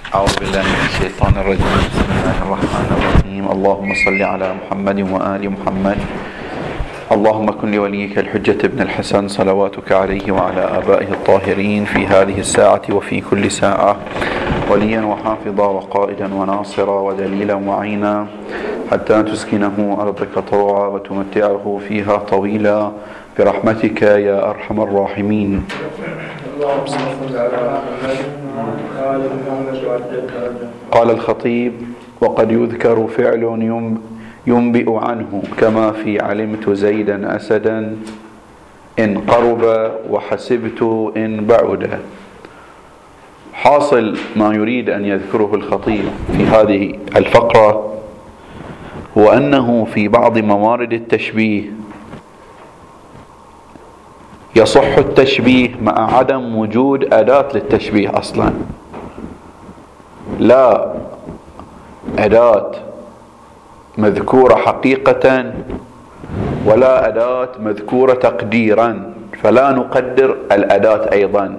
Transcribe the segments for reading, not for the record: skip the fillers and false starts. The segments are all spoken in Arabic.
أعوذ بالله من الشيطان الرجيم. بسم الله الرحمن الرحيم. اللهم صل على محمد وآل محمد. اللهم كن لوليك الحجة ابن الحسن صلواتك عليه وعلى آبائه الطاهرين في هذه الساعة وفي كل ساعة وليا وحافظا وقائدا وناصرا ودليلا وعينا حتى تسكنه أرضك طوعا وتمتعه فيها طويلا برحمتك يا أرحم الراحمين. قال الخطيب: وقد يذكر فعل ينبئ عنه كما في علمت زيدا أسدا إن قرب وحسبت إن بعد. حاصل ما يريد أن يذكره الخطيب في هذه الفقرة هو أنه في بعض موارد التشبيه يصح التشبيه مع عدم وجود أداة للتشبيه أصلا، لا أداة مذكورة حقيقة ولا أداة مذكورة تقديرا، فلا نقدر الأداة أيضا،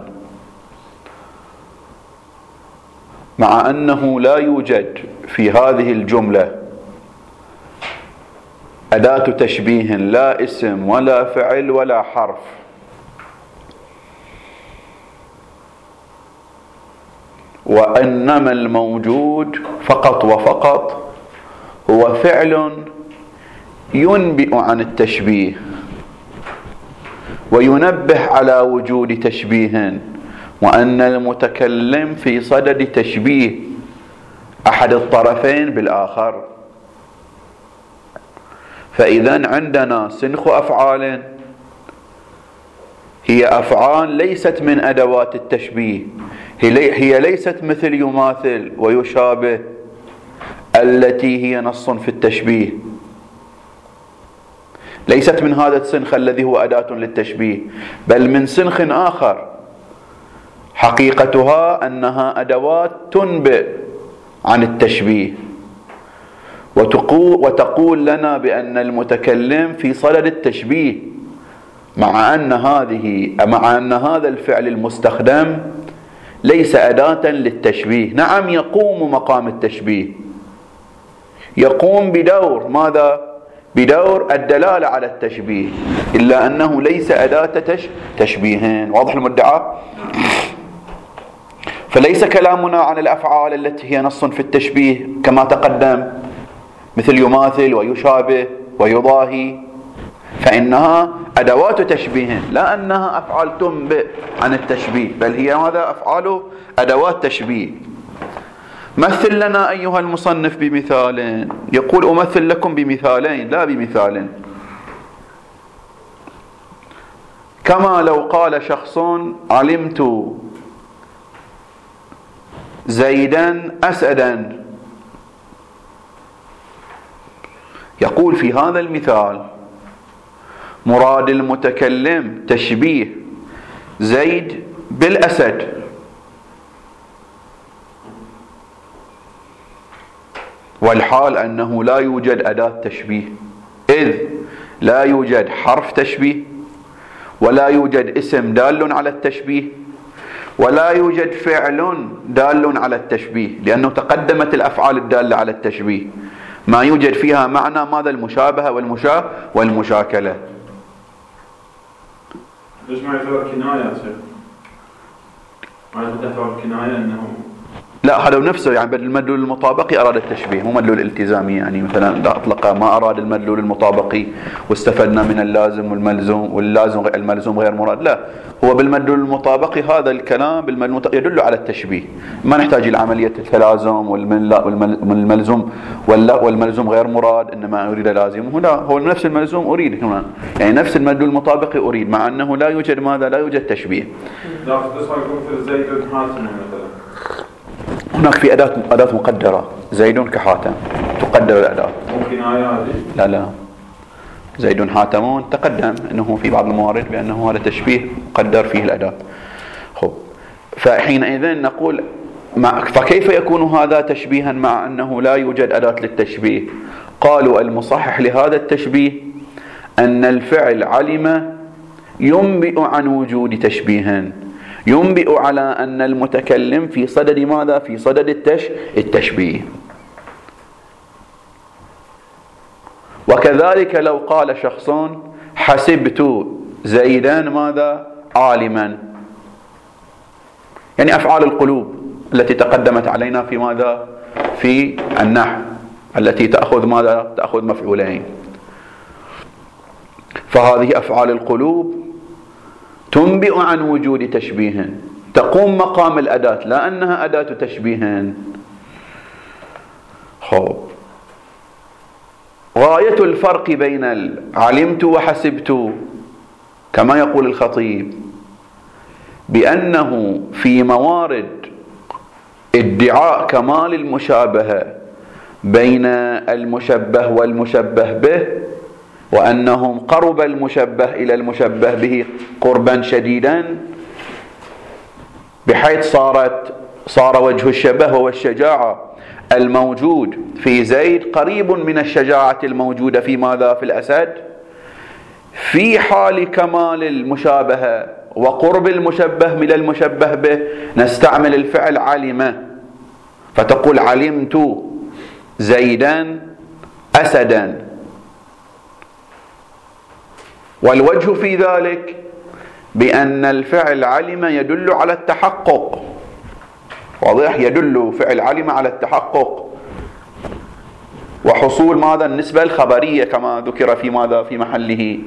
مع أنه لا يوجد في هذه الجملة أداة تشبيه، لا اسم ولا فعل ولا حرف، وإنما الموجود فقط وفقط هو فعل ينبئ عن التشبيه وينبه على وجود تشبيه، وأن المتكلم في صدد تشبيه أحد الطرفين بالآخر. فإذا عندنا سنخ أفعال هي أفعال ليست من أدوات التشبيه، هي ليست مثل يماثل ويشابه التي هي نص في التشبيه، ليست من هذا السنخ الذي هو أداة للتشبيه، بل من سنخ آخر حقيقتها أنها أدوات تنبئ عن التشبيه وتقول لنا بأن المتكلم في صدد التشبيه، مع أن هذا الفعل المستخدم ليس أداة للتشبيه. نعم، يقوم مقام التشبيه، يقوم بدور ماذا؟ بدور الدلالة على التشبيه، إلا أنه ليس أداة تشبيه. واضح المدعى؟ فليس كلامنا عن الأفعال التي هي نص في التشبيه كما تقدم، مثل يماثل ويشابه ويضاهي، فإنها أدوات تشبيه، لا أنها أفعال تنبئ عن التشبيه، بل هي هذا أفعال أدوات تشبيه. مثل لنا أيها المصنف بمثال. يقول: أمثل لكم بمثالين لا بمثال. كما لو قال شخص: علمت زيدا أسدا. يقول في هذا المثال مراد المتكلم تشبيه زيد بالأسد، والحال أنه لا يوجد أداة تشبيه، إذ لا يوجد حرف تشبيه ولا يوجد اسم دال على التشبيه ولا يوجد فعل دال على التشبيه، لأنه تقدمت الأفعال الدالة على التشبيه ما يوجد فيها معنى ماذا؟ المشابهة والمشاكلة. ليش ما يعتبر كناية يا شيخ؟ ما يعتبر كناية أنه لا، هذا نفسه يعني بدل المدلول المطابقي أراد التشبيه، مو مدلول التزامي. يعني مثلا إذا أطلق ما أراد المدلول المطابقي واستفدنا من اللازم والملزوم، واللازم الملزوم غير مراد، لا، هو بالمدلول المطابقي هذا الكلام يدل على التشبيه، ما نحتاج إلى عملية التلازم والملزوم والملزوم غير مراد، إنما أريد لازمه، لا، هو نفس الملزوم أريد كمان، يعني نفس المدلول المطابقي أريد، مع أنه لا يوجد ماذا؟ لا يوجد تشبيه. لا تصحى يكون في زيد حاتم مثلا، هناك في أداة مقدرة، زيد كحاتم تقدر الأداة. ممكن هذه؟ لا، زيد حاتم تقدم أنه في بعض الموارد بأنه هذا تشبيه مقدر فيه الأداة. فحينئذ نقول فكيف يكون هذا تشبيها مع أنه لا يوجد أداة للتشبيه؟ قالوا المصحح لهذا التشبيه أن الفعل علم ينبئ عن وجود تشبيه، ينبئ على أن المتكلم في صدد ماذا؟ في صدد التشبيه. وكذلك لو قال شخص حسبت زيدا ماذا؟ عالما، يعني أفعال القلوب التي تقدمت علينا في ماذا؟ في النحو، التي تأخذ ماذا؟ تأخذ مفعولين. فهذه أفعال القلوب تنبئ عن وجود تشبيه، تقوم مقام الأداة، لا أنها أداة تشبيه. غاية الفرق بين علمت وحسبت كما يقول الخطيب بأنه في موارد ادعاء كمال المشابهة بين المشبه والمشبه به، وأنهم قرب المشبه إلى المشبه به قربا شديدا، بحيث صار وجه الشبه هو الشجاعة الموجود في زيد قريب من الشجاعة الموجودة في ماذا؟ في الأسد. في حال كمال المشابهة وقرب المشبه من المشبه به نستعمل الفعل علم، فتقول علمت زيدا أسدا، والوجه في ذلك بأن الفعل علم يدل على التحقق، واضح؟ يدل فعل علم على التحقق وحصول ماذا؟ النسبة الخبرية كما ذكر في ماذا؟ في محله.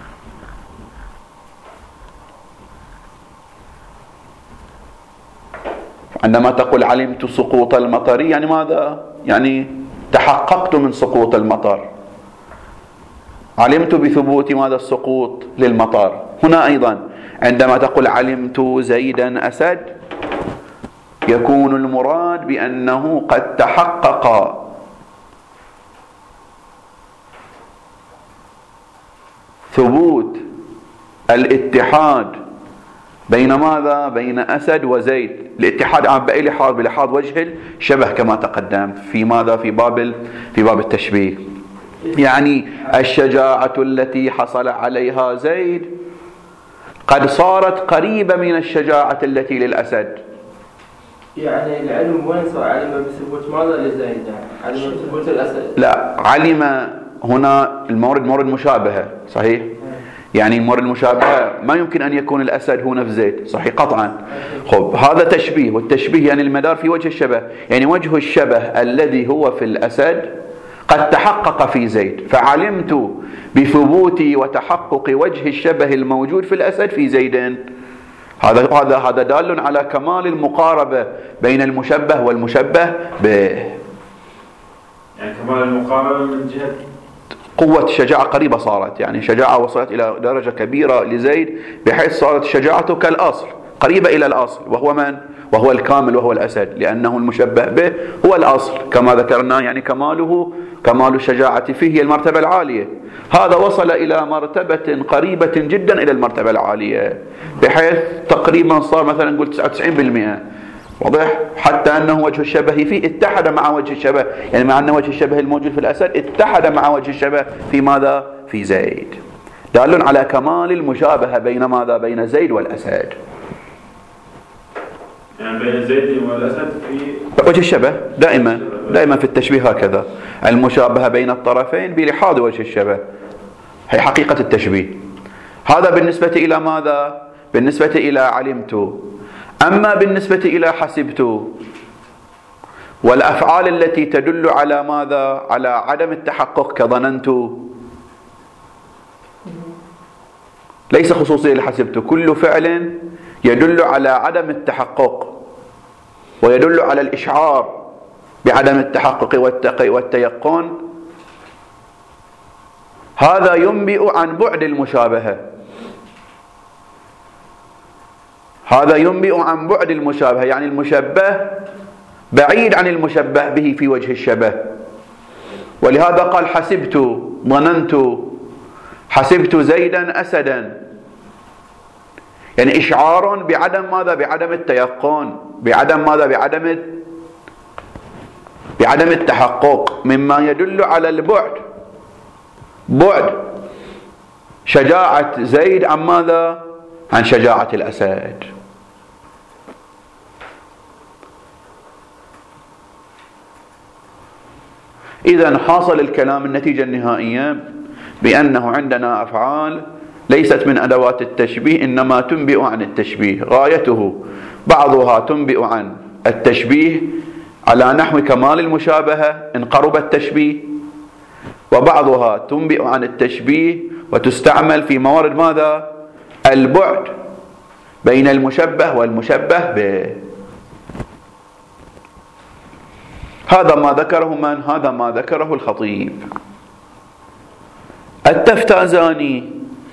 عندما تقول علمت سقوط المطر يعني ماذا؟ يعني تحققت من سقوط المطر، علمت بثبوت ماذا؟ السقوط للمطر. هنا أيضا عندما تقول علمت زيدا أسد يكون المراد بأنه قد تحقق ثبوت الاتحاد بين ماذا؟ بين أسد وزيد. الاتحاد بأي لحاظ؟ بلحاظ وجه الشبه كما تقدم في ماذا؟ في باب التشبيه. يعني الشجاعة التي حصل عليها زيد قد صارت قريبة من الشجاعة التي للأسد. يعني العلم وين صار؟ علم بثبوت ماذا لزيد؟ علم بثبوت الأسد؟ لا، علم هنا المورد مشابهة، صحيح؟ يعني المورد المشابهة ما يمكن أن يكون الأسد هو نفس زيد، صحيح قطعا. خب هذا تشبيه، والتشبيه يعني المدار في وجه الشبه، يعني وجه الشبه الذي هو في الأسد قد تحقق في زيد، فعلمت بثبوت وتحقق وجه الشبه الموجود في الأسد في زيد. هذا دال على كمال المقاربة بين المشبه والمشبه به. يعني كمال المقاربة من جهة قوة الشجاعة قريبة صارت، يعني شجاعة وصلت إلى درجة كبيرة لزيد بحيث صارت شجاعته كالأصل، قريبة إلى الأصل، وهو من؟ وهو الكامل وهو الأسد، لأنه المشبه به هو الأصل كما ذكرنا، يعني كمال الشجاعة فيه هي المرتبة العالية. هذا وصل إلى مرتبة قريبة جدا إلى المرتبة العالية بحيث تقريبا صار مثلا نقول 99%، واضح؟ حتى أنه وجه الشبه فيه اتحد مع وجه الشبه، يعني مع أن وجه الشبه الموجود في الأسد اتحد مع وجه الشبه في ماذا؟ في زيد، دال على كمال المشابهة بين ماذا؟ بين زيد والأسد. يعني بين زيد والأسد في وجه الشبه دائما في التشبيه هكذا، المشابهة بين الطرفين بلحاظ وجه الشبه هي حقيقة التشبيه. هذا بالنسبة إلى ماذا؟ بالنسبة إلى علمت. أما بالنسبة إلى حسبت والأفعال التي تدل على ماذا؟ على عدم التحقق كظننت، ليس خصوصية لحسبت، كل فعل يدل على عدم التحقق ويدل على الإشعار بعدم التحقق والتيقن، هذا ينبئ عن بعد المشابهة، هذا ينبئ عن بعد المشابهة، يعني المشبه بعيد عن المشبه به في وجه الشبه. ولهذا قال حسبت، ظننت، حسبت زيدا أسدا، يعني إشعار بعدم ماذا؟ بعدم التيقن، بعدم ماذا؟ بعدم التحقق، مما يدل على البعد، بعد شجاعة زيد عن ماذا؟ عن شجاعة الأسد. إذن حاصل الكلام النتيجة النهائية بأنه عندنا أفعال ليست من أدوات التشبيه، إنما تنبئ عن التشبيه. غايته بعضها تنبئ عن التشبيه على نحو كمال المشابهة إن قرب التشبيه، وبعضها تنبئ عن التشبيه وتستعمل في موارد ماذا؟ البعد بين المشبه والمشبه به. هذا ما ذكره من؟ هذا ما ذكره الخطيب. التفتازاني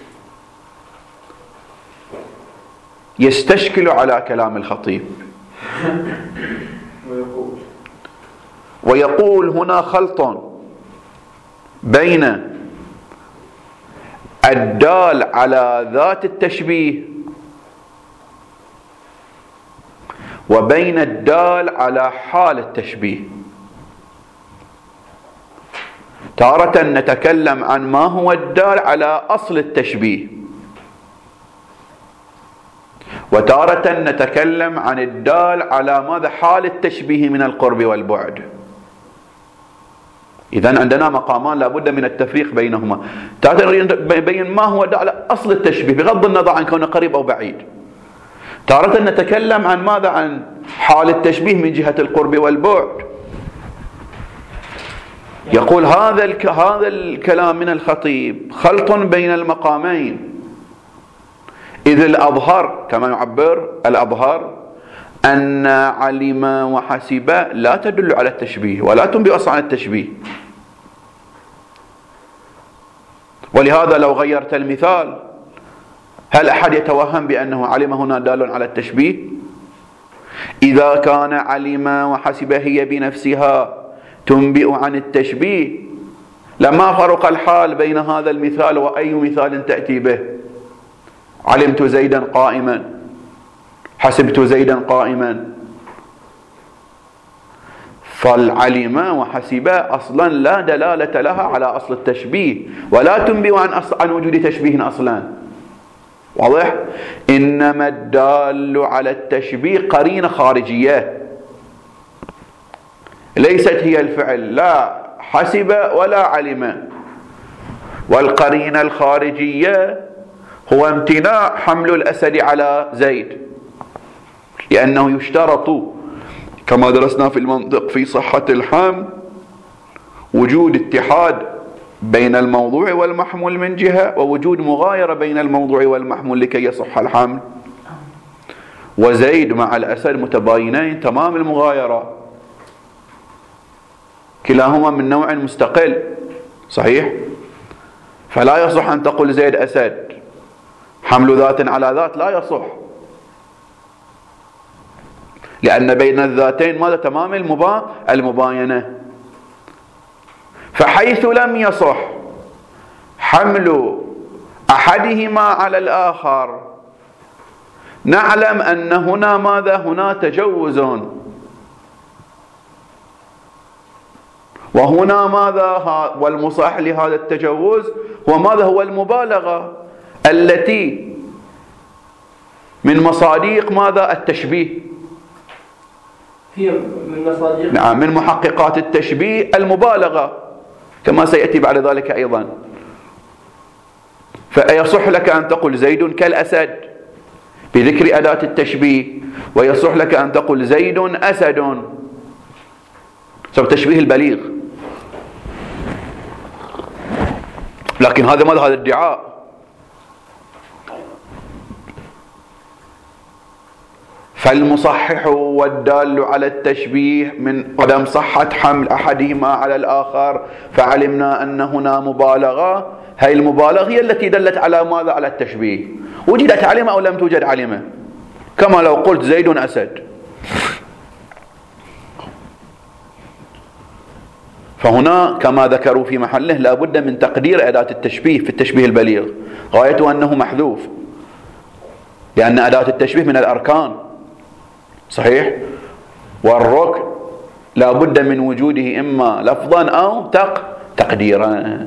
يستشكل على كلام الخطيب ويقول هنا خلط بين الدال على ذات التشبيه وبين الدال على حال التشبيه. تارة نتكلم عن ما هو الدال على أصل التشبيه، وتارة نتكلم عن الدال على ماذا؟ حال التشبيه من القرب والبعد. إذن عندنا مقامان لابد من التفريق بينهما. تارة نبين ما هو دال على أصل التشبيه بغض النظر عن كونه قريب أو بعيد. تارة نتكلم عن ماذا؟ عن حال التشبيه من جهة القرب والبعد. يقول هذا الكلام من الخطيب خلط بين المقامين، إذ الأظهر كما يعبر الأظهر أن علم وحسب لا تدل على التشبيه ولا تنبئ أصلا عن التشبيه. ولهذا لو غيرت المثال هل أحد يتوهم بأنه علم هنا دال على التشبيه؟ إذا كان علم وحسب هي بنفسها تنبئ عن التشبيه لما فرق الحال بين هذا المثال وأي مثال تأتي به. علمت زيدا قائما، حسبت زيدا قائما، فالعلم وحسب أصلا لا دلالة لها على أصل التشبيه ولا تنبئ عن وجود تشبيه أصلا. واضح؟ إنما الدال على التشبيه قرينة خارجية ليست هي الفعل، لا حسب ولا علم. والقرينة الخارجية هو امتناع حمل الأسد على زيد، لأنه يشترط كما درسنا في المنطق في صحة الحمل وجود اتحاد بين الموضوع والمحمول من جهة، ووجود مغايرة بين الموضوع والمحمول لكي يصح الحمل. وزيد مع الأسد متباينين تمام المغايرة، كلاهما من نوع مستقل، صحيح؟ فلا يصح أن تقول زيد أسد، حمل ذات على ذات لا يصح، لأن بين الذاتين ماذا؟ تمام المباينة. فحيث لم يصح حمل أحدهما على الآخر نعلم أن هنا ماذا؟ هنا تجوز، وهنا ماذا؟ والمصح لهذا التجوز هو ماذا؟ هو المبالغة التي من مصادق ماذا؟ التشبيه. هي من مصادق، نعم، من محققات التشبيه المبالغة كما سيأتي بعد ذلك أيضا. فيصح لك أن تقول زيد كالأسد بذكر أداة التشبيه، ويصح لك أن تقول زيد أسد سبب تشبيه البليغ. لكن هذا ماذا؟ هذا ادعاء. فالمصحح والدال على التشبيه من قدم صحة حمل أحدهما على الآخر، فعلمنا أن هنا مبالغة. هذه المبالغة هي التي دلت على ماذا؟ على التشبيه. وجدت علمة أو لم توجد علمة، كما لو قلت زيد أسد. فهنا كما ذكروا في محله لا بد من تقدير أداة التشبيه في التشبيه البليغ، غايته أنه محذوف، لأن أداة التشبيه من الأركان، صحيح؟ والركن لا بد من وجوده إما لفظا أو تقديرا.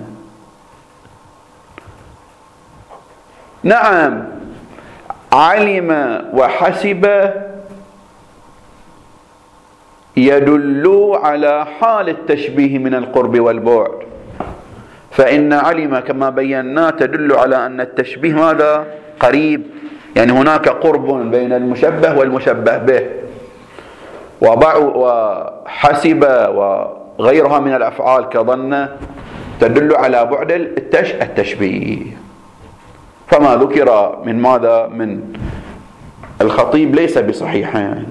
نعم، علم وحسب يدل على حال التشبيه من القرب والبعد، فإن علم كما بينا تدل على أن التشبيه ماذا؟ قريب، يعني هناك قرب بين المشبه والمشبه به. وحسب وغيرها من الأفعال كظن تدل على بعد التشبيه. فما ذكر من ماذا؟ من الخطيب ليس بصحيحين.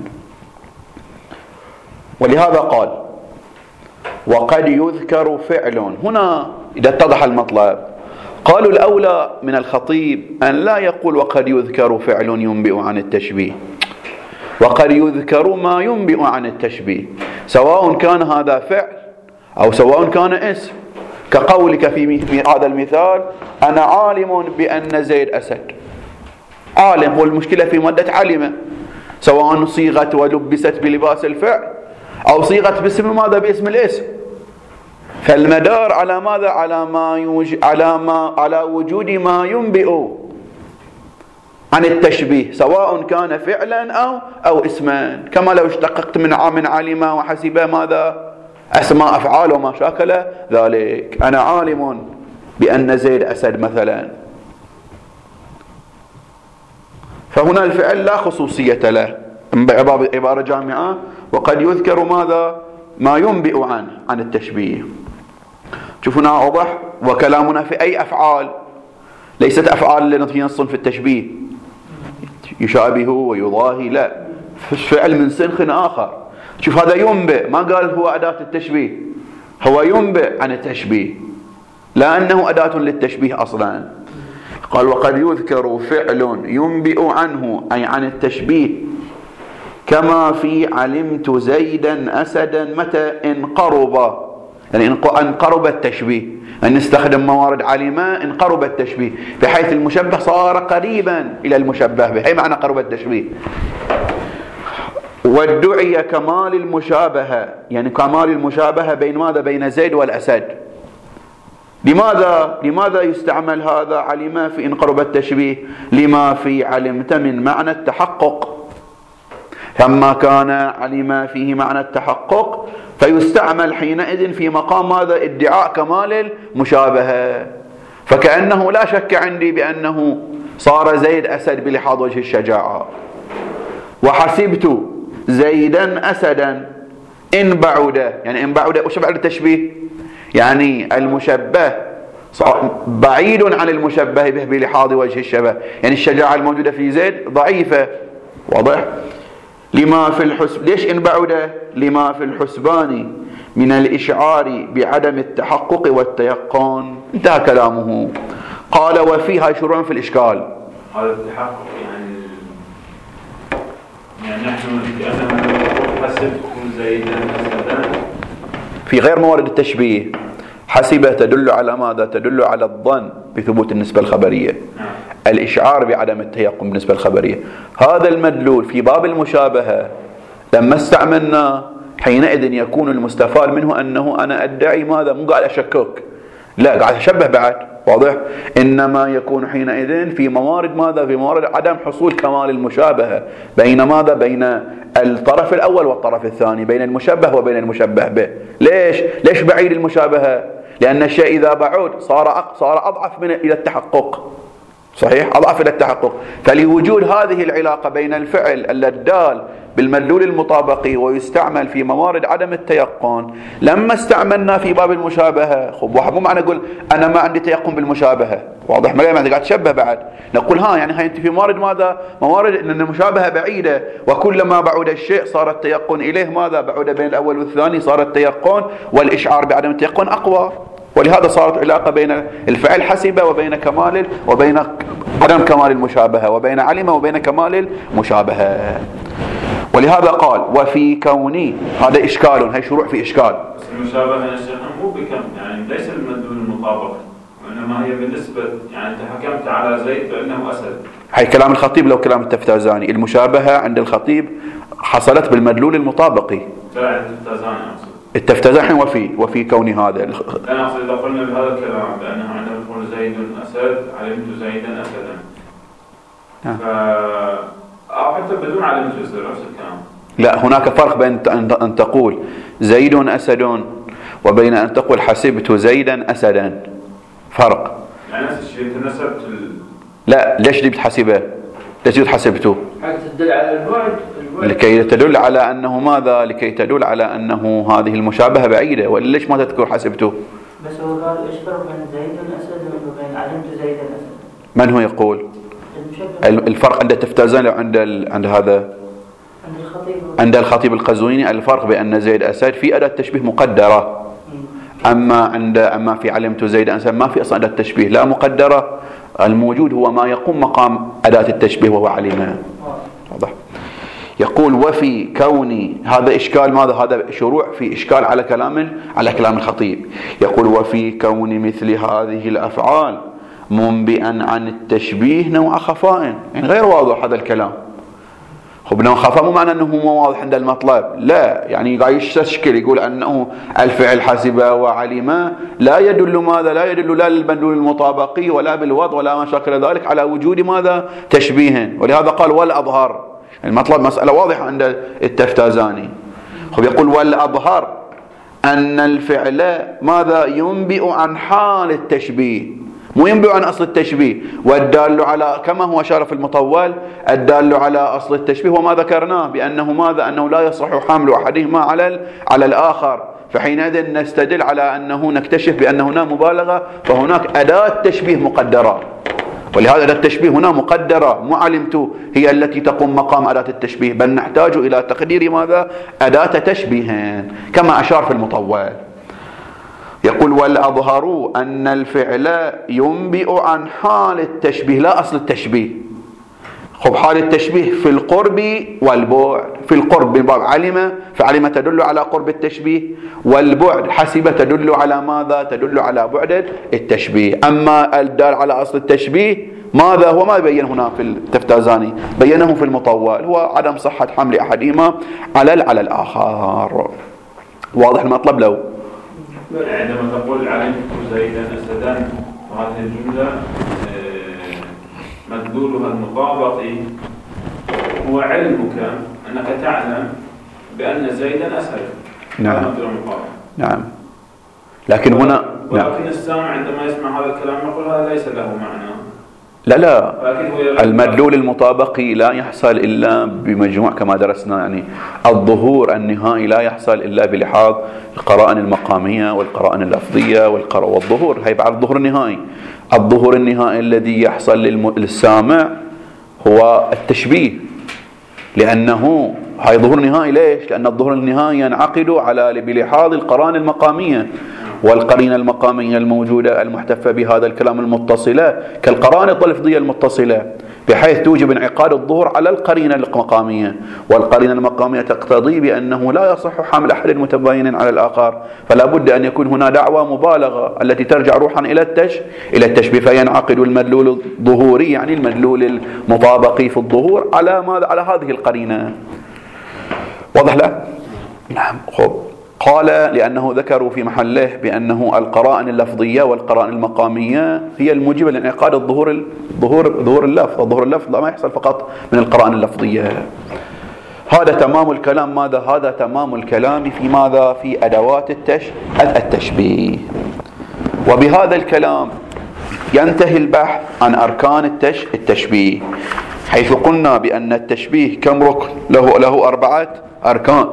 ولهذا قال وقد يذكر فعل. هنا إذا اتضح المطلب قالوا الأولى من الخطيب أن لا يقول وقد يذكر فعل ينبئ عن التشبيه، وقد يذكر ما ينبئ عن التشبيه، سواء كان هذا فعل أو سواء كان اسم، كقولك في هذا المثال أنا عالم بأن زيد أسد. عالم، والمشكلة في مادة علم، سواء صيغت ولبست بلباس الفعل أو صيغت باسم ماذا؟ باسم الاسم. فالمدار على ماذا؟ على وجود ما ينبئ عن التشبيه، سواء كان فعلا أو اسما، كما لو اشتققت من علم وحسب ماذا؟ أسماء أفعال وما شاكل ذلك. أنا عالم بأن زيد أسد مثلا، فهنا الفعل لا خصوصية له، عبارة جامعة. وقد يذكر ماذا؟ ما ينبئ عن التشبيه. شوفنا واضح. وكلامنا في أي أفعال، ليست أفعال التي ينصن في التشبيه يشابه ويضاهي، لا، فعل من سنخ آخر. شوف هذا ينبئ، ما قال هو أداة التشبيه، هو ينبئ عن التشبيه لا أنه أداة للتشبيه أصلا. قال وقد يذكر فعل ينبئ عنه أي عن التشبيه، كما في علمت زيدا أسدا متى إن قرب، يعني إن قرب التشبيه، أن نستخدم موارد علماء إن قرب التشبيه، بحيث المشبه صار قريبا إلى المشبه به، أي معنى قرب التشبيه. وادعي كمال المشابهة، يعني كمال المشابهة بين ماذا؟ بين زيد والأسد. لماذا يستعمل هذا علم في إن قرب التشبيه؟ لما في علمت من معنى التحقق، لما كان علم فيه معنى التحقق فيستعمل حينئذ في مقام ماذا؟ ادعاء كمال المشابهة. فكأنه لا شك عندي بأنه صار زيد أسد بلحاظ وجه الشجاعة، وحسبت زيدا أسدا إن بعد، يعني إن بعد وش بعد التشبيه؟ يعني المشبه بعيد عن المشبه به بلحاظ وجه الشبه، يعني الشجاعة الموجودة في زيد ضعيفة. واضح؟ لما في الحسب، ليش إن بعد؟ لما في الحسبان من الإشعار بعدم التحقق والتيقن. انتهى كلامه. قال وفيها شروع في الإشكال. هذا التحقق يعني نحن كأننا نقول حسبت زيدا أسدا في غير موارد التشبيه. حسب تدل على ماذا؟ تدل على الظن بثبوت النسبة الخبرية، الإشعار بعدم التيقن بالنسبة الخبرية. هذا المدلول في باب المشابهة لما استعملنا حينئذ يكون المستفاد منه أنه أنا أدعي ماذا؟ مو قاعد أشكك، لا، قاعد أشبه بعد. واضح؟ إنما يكون حينئذ في موارد ماذا؟ في موارد عدم حصول كمال المشابهة بين ماذا؟ بين الطرف الأول والطرف الثاني، بين المشبه وبين المشبه به. ليش بعيد المشابهة؟ لأن الشيء إذا بعد صار أضعف إلى التحقق. صحيح؟ أضعف إلى التحقق. فلوجود هذه العلاقة بين الفعل الدال بالمدلول المطابقي ويستعمل في موارد عدم التيقن، لما استعملنا في باب المشابهة، واحد مو معنى نقول أنا ما عندي تيقن بالمشابهة. واضح؟ ما قاعد تشبه بعد، نقول يعني هاي أنت في موارد ماذا؟ موارد أن المشابهة بعيدة، وكلما بعد الشيء صار التيقن إليه ماذا؟ بعد بين الأول والثاني صار التيقن والإشعار بعدم التيقن أقوى. ولهذا صارت علاقة بين الفعل حسب وبين وبين عدم كمال المشابهة، وبين علم وبين كمال المشابهة. ولهذا قال وفي كوني، هذا إشكال، هي شروع في إشكال. المشابهة يا شيخ مو بكم، يعني ليس المدلول المطابق، وإنما هي بالنسبة، يعني أنت حكمت على زيد بأنه أسد. هي كلام الخطيب لو كلام التفتازاني. المشابهة عند الخطيب حصلت بالمدلول المطابقي. لا عند التفتازاني أقصد. التفتازاني وفي كون هذا. أنا أقصد إذا قلنا بهذا الكلام بأنه عندما يقول زيد أسد علمت زيدا أسدا، أو حتى بدون علم جزء نفس الكلام. لا، هناك فرق بين أن تقول زيد أسد وبين أن تقول حسبت زيدا أسدا، فرق. يعني نفس الشيء أنت نسبت لا، ليش جبت حسبه؟ ليش جبت حسبته؟ حتى تدل على البعد. لكي تدل على أنه ماذا؟ لكي تدل على أنه هذه المشابهة بعيدة. ولا ليش ما تذكر حسبته؟ بس هو قال ايش فرق بين زيد أسد وبين علمت زيد أسد؟ من هو يقول؟ الفرق عند التفتازاني عند هذا، عند الخطيب القزويني، الفرق بأن زيد أسد في أداة تشبيه مقدرة، أما في علمت زيد أسد ما في أصلا أداة تشبيه لا مقدرة، الموجود هو ما يقوم مقام أداة التشبيه وهو علم. واضح؟ يقول وفي كون هذا إشكال ماذا؟ هذا شروع في إشكال على كلام الخطيب. يقول وفي كون مثل هذه الأفعال منبئا عن التشبيه نوع خفاء، يعني غير واضح هذا الكلام. خب نوع خفاء مو معنى أنه مو واضح عند المطلب، لا، يعني قاعد يستشكل يقول أنه الفعل حسب وعلم لا يدل ماذا؟ لا يدل لا للمدلول المطابقي ولا بالوضع ولا ما شاكل ذلك على وجود ماذا؟ تشبيه. ولهذا قال والأظهر، المطلب مسألة واضحة عند التفتازاني. خب يقول والأظهر أن الفعل ماذا؟ ينبئ عن حال التشبيه، مو ينبئ عن أصل التشبيه. والدال على كما هو أشار في المطول، الدال على أصل التشبيه وما ذكرناه بأنه ماذا؟ أنه لا يصح حمل أحدهما على الآخر، فحينئذ نستدل على أنه نكتشف بأن هنا مبالغة، فهناك أداة تشبيه مقدرة. ولهذا أداة التشبيه هنا مقدرة، مو علمت هي التي تقوم مقام أداة التشبيه، بل نحتاج إلى تقدير ماذا؟ أداة تشبيه كما أشار في المطول. يقول والأظهر أن الفعل ينبئ عن حال التشبيه لا أصل التشبيه. خب حال التشبيه في القرب والبعد، في القرب من باب علم، فعلم تدل على قرب التشبيه، والبعد حسب تدل على ماذا؟ تدل على بعد التشبيه. أما الدال على أصل التشبيه ماذا؟ هو ما بين هنا في التفتازاني، بينه في المطول، هو عدم صحة حمل أحدهما على الآخر. واضح المطلب لو؟ عندما تقول علمت زيدا أسدا، وهذه الجملة مدلولها المطابقي هو علمك أنك تعلم بأن زيدا أسد. نعم. نعم. لكن هنا ولكن السامع عندما يسمع هذا الكلام يقول هذا ليس له معنى. لا، المدلول المطابقي لا يحصل إلا بمجموع كما درسنا، يعني الظهور النهائي لا يحصل إلا بلحاظ القرائن المقامية والقرائن اللفظية والظهور، هي بعد الظهور النهائي. الظهور النهائي الذي يحصل للسامع هو التشبيه، لأنه هاي ظهور نهائي. ليش؟ لأن الظهور النهائي ينعقد بلحاظ القرائن المقامية، والقرينة المقامية الموجودة المحتفة بهذا الكلام المتصلة كالقرائن اللفظية المتصلة، بحيث توجب انعقاد الظهور على القرينة المقامية، والقرينة المقامية تقتضي بأنه لا يصح حمل أحد متباين على الآخر، فلا بد أن يكون هنا دعوة مبالغة التي ترجع روحا إلى التشبيه، فينعقد المدلول الظهوري يعني المدلول المطابقي في الظهور على ماذا؟ على هذه القرينة. واضح له؟ نعم. خب قال لأنه ذكروا في محله بأنه القرائن اللفظية والقرائن المقامية هي الموجبة لانعقاد ظهور اللفظ، وظهور اللفظ ما يحصل فقط من القرائن اللفظية. هذا تمام الكلام. ماذا؟ هذا تمام الكلام في ماذا؟ في أدوات التشبيه. وبهذا الكلام ينتهي البحث عن أركان التشبيه، حيث قلنا بأن التشبيه كم ركن؟ له 4 أركان.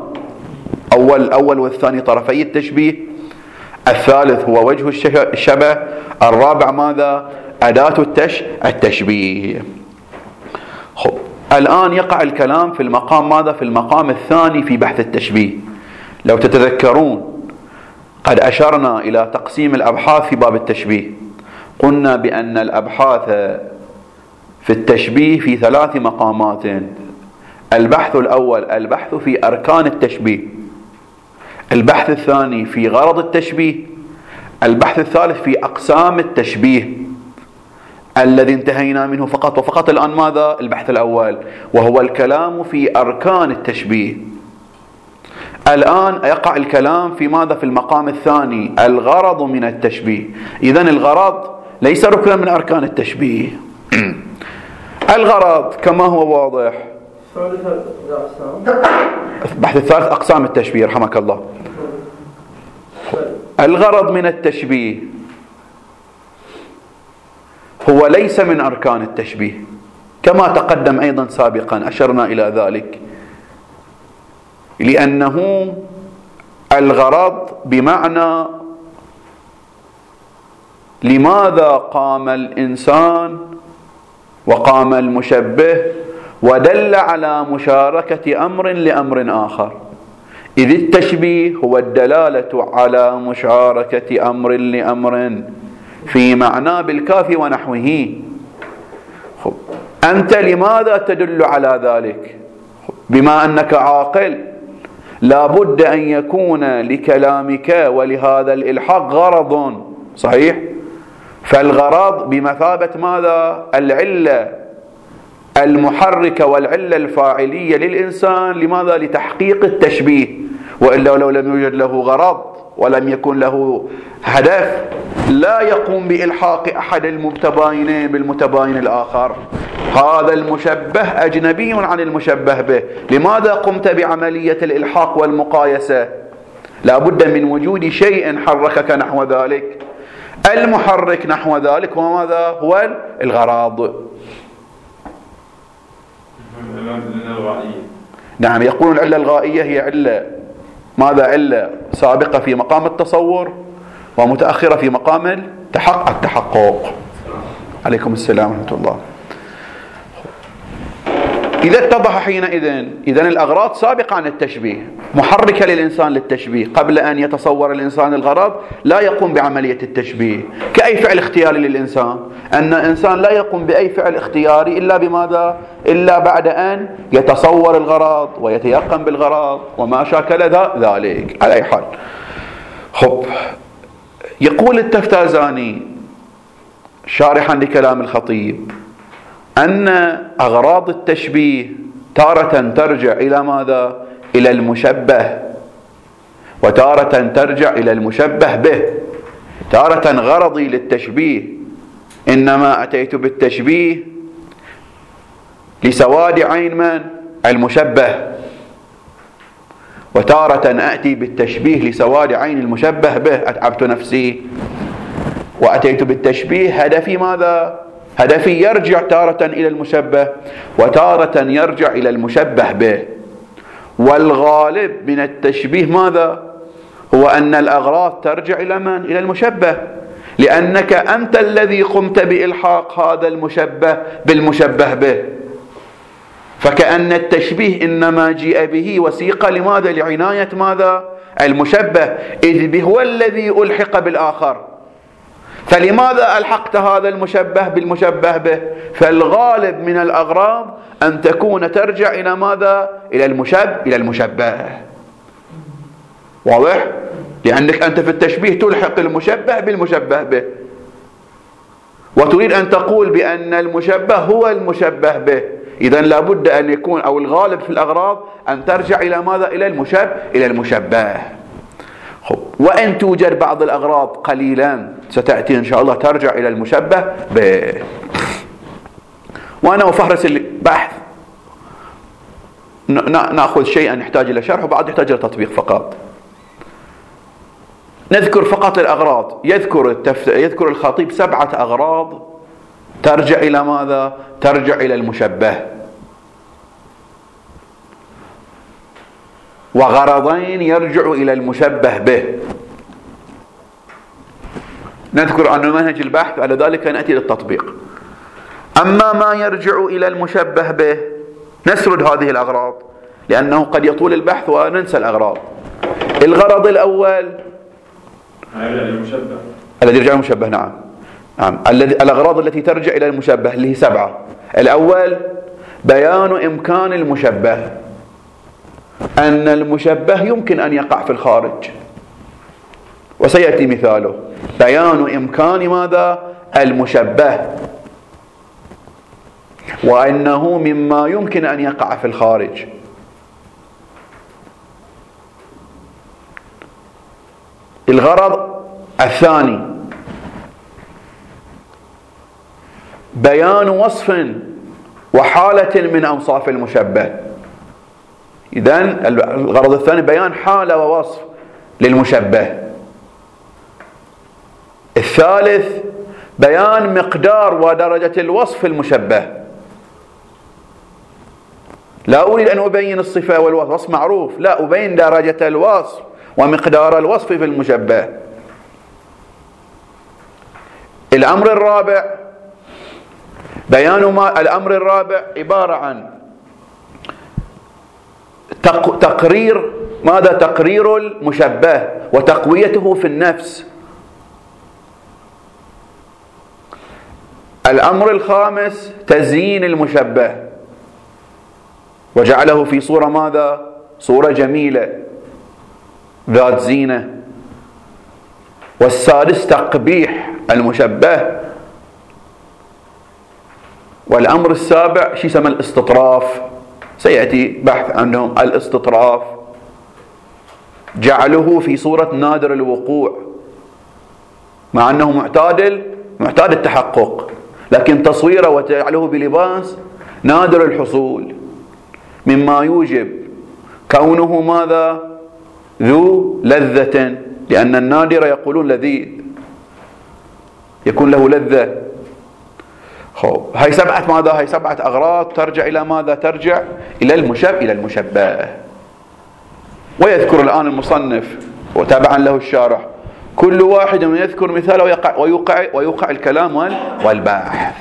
أول والثاني طرفي التشبيه، الثالث هو وجه الشبه، الرابع ماذا؟ أداة التشبيه. خب الآن يقع الكلام في المقام ماذا؟ في المقام الثاني في بحث التشبيه. لو تتذكرون قد أشرنا إلى تقسيم الأبحاث في باب التشبيه، قلنا بأن الأبحاث في التشبيه في 3 مقامات. البحث الأول البحث في أركان التشبيه، البحث الثاني في غرض التشبيه، البحث الثالث في أقسام التشبيه الذي انتهينا منه فقط وفقط الآن ماذا؟ البحث الأول، وهو الكلام في أركان التشبيه. الآن يقع الكلام في ماذا؟ في المقام الثاني، الغرض من التشبيه. إذن الغرض ليس ركنا من أركان التشبيه. الغرض كما هو واضح البحث الثالث أقسام التشبيه رحمك الله. الغرض من التشبيه هو ليس من أركان التشبيه كما تقدم أيضا سابقا، أشرنا إلى ذلك، لأنه الغرض بمعنى لماذا قام الإنسان وقام المشبه ودل على مشاركة أمر لأمر آخر، إذ التشبيه هو الدلالة على مشاركة أمر لأمر في معنى بالكاف ونحوه. أنت لماذا تدل على ذلك؟ بما أنك عاقل لا بد أن يكون لكلامك ولهذا الإلحاق غرض صحيح، فالغرض بمثابة ماذا؟ العلة المحركة والعلة الفاعلية للإنسان، لماذا؟ لتحقيق التشبيه، وإلا لو لم يوجد له غرض ولم يكن له هدف لا يقوم بإلحاق أحد المتباينين بالمتباين الآخر. هذا المشبه أجنبي عن المشبه به، لماذا قمت بعملية الإلحاق والمقايسة؟ لا بد من وجود شيء حركك نحو ذلك، المحرك نحو ذلك وماذا هو الغرض. نعم، يقولون العلة الغائية هي علة ماذا؟ علة سابقة في مقام التصور ومتأخرة في مقام التحقق. عليكم السلام ورحمة الله. إذا اتضح حينئذ إذن الأغراض سابقة عن التشبيه، محركة للإنسان للتشبيه، قبل أن يتصور الإنسان الغرض لا يقوم بعملية التشبيه. كأي فعل اختياري للإنسان، أن الإنسان لا يقوم بأي فعل اختياري إلا بماذا؟ إلا بعد أن يتصور الغرض ويتيقن بالغرض وما شاكل ذلك. على أي حال، خب، يقول التفتازاني شارحا لكلام الخطيب أن أغراض التشبيه تارة ترجع إلى ماذا؟ إلى المشبه، وتارة ترجع إلى المشبه به. تارة غرضي للتشبيه إنما أتيت بالتشبيه لسواد عين من؟ المشبه، وتارة أتي بالتشبيه لسواد عين المشبه به، أتعبت نفسي وأتيت بالتشبيه هدفي ماذا؟ هدفي يرجع تارة إلى المشبه وتارة يرجع إلى المشبه به. والغالب من التشبيه ماذا؟ هو أن الأغراض ترجع إلى من؟ إلى المشبه، لأنك أنت الذي قمت بإلحاق هذا المشبه بالمشبه به، فكأن التشبيه إنما جيء به وسيقة لماذا؟ لعناية ماذا؟ المشبه، إذ هو الذي ألحق بالآخر. فلماذا ألحقت هذا المشبه بالمشبه به؟ فالغالب من الأغراض أن تكون ترجع إلى ماذا؟ إلى المشبه. واضح؟ لأنك أنت في التشبيه تلحق المشبه بالمشبه به، وتريد أن تقول بأن المشبه هو المشبه به، إذن لابد أن يكون، أو الغالب في الأغراض أن ترجع إلى ماذا؟ إلى المشبه. وإن توجد بعض الأغراض قليلا ستأتي إن شاء الله ترجع إلى المشبه به. وأنا أفهرس البحث نأخذ شيئا يحتاج إلى شرح وبعد يحتاج إلى تطبيق فقط. نذكر فقط الأغراض. يذكر الخطيب 7 أغراض ترجع إلى ماذا؟ ترجع إلى المشبه، وغرضين يرجع إلى المشبه به. نذكر أن منهج البحث على ذلك نأتي للتطبيق. أما ما يرجع إلى المشبه به نسرد هذه الأغراض، لأنه قد يطول البحث وننسى الأغراض. الغرض الأول الذي يرجع إلى المشبه، نعم الأغراض التي ترجع إلى المشبه اللي هي 7. الأول بيان إمكان المشبه، أن المشبه يمكن أن يقع في الخارج، وسيأتي مثاله. بيان إمكان ماذا؟ المشبه، وأنه مما يمكن أن يقع في الخارج. الغرض الثاني بيان وصف وحالة من أوصاف المشبه. إذن الغرض الثاني بيان حالة ووصف للمشبه. الثالث بيان مقدار ودرجة الوصف المشبه. لا أريد أن أبين الصفة والوصف، وصف معروف، لا، أبين درجة الوصف ومقدار الوصف في المشبه. الأمر الرابع بيان ما الأمر الرابع عبارة عن تقرير ماذا؟ تقرير المشبه وتقويته في النفس. الأمر الخامس تزيين المشبه وجعله في صورة ماذا؟ صورة جميلة ذات زينة. والسادس تقبيح المشبه. والأمر السابع شيء يسمى الاستطراف، سيأتي بحث عنهم. الاستطراف جعله في صورة نادر الوقوع، مع أنه معتاد التحقق، لكن تصويره وجعله بلباس نادر الحصول، مما يوجب كونه ماذا؟ ذو لذة، لأن النادر يقولون لذيذ، يكون له لذة. هاي سبعة ماذا؟ هاي سبعة أغراض ترجع إلى ماذا؟ ترجع إلى المشبه. ويذكر الآن المصنف وتابعا له الشارح كل واحد يذكر مثال ويوقع الكلام والباحث.